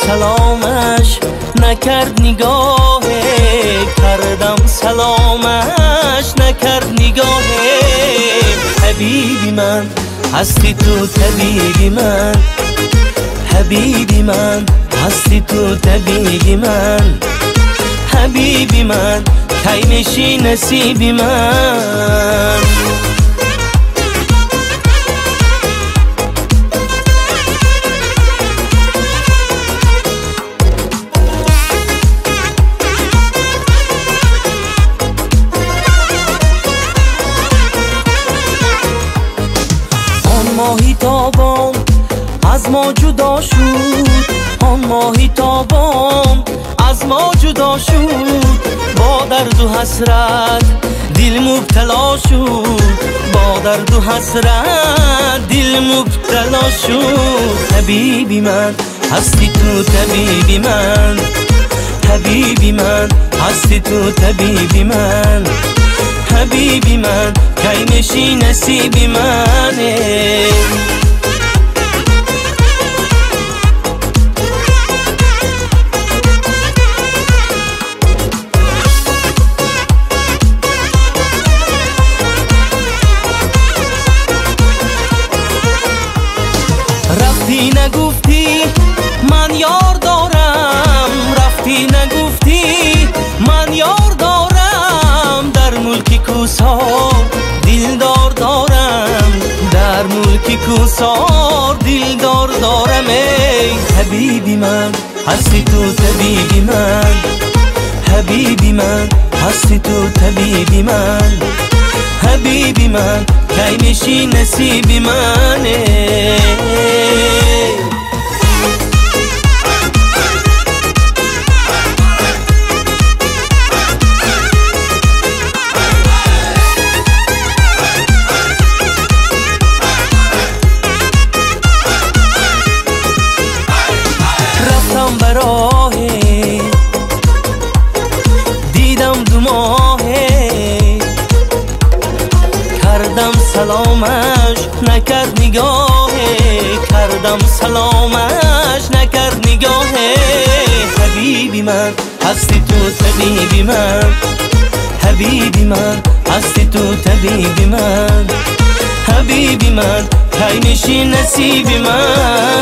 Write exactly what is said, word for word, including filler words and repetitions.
سلامش نکرد نگاه، کردم سلامش نکرد نگاه. حبیبی من هستی تو طبیبی من، حبیبی من هستی تو طبیبی من، حبیبی من کی میشی نصیبی من. ماهی تابان از ما جدا شد، آن ماهی تابان از ما جدا شد. با درد و حسرت دل مبتلا شد، با درد و حسرت دل مبتلا شد. حبیبی من هستی تو طبیبی من، حبیبی من هستی تو طبیبی من، حبیبی من کی میشی نصیبی منه. رفتی نگفتی من یار دارم، رفتی نگفتی من یار دارم. در ملک کوسار دلدار دارم، در ملک کوسار دلدار دارم. ای حبیبی من هستی تو طبیبی من، حبیبی من هستی تو طبیبی من، حبیبی من کی میشی نصیبی منه. رفتم براه دیدم دو ماهه، کردم سلامش نکرد نگاه، کردم سلامش نکرد نگاه. حبیبی من هستی تو طبیبی من، حبیبی من هستی تو طبیبی من، حبیبی من کی میشی نصیبی من.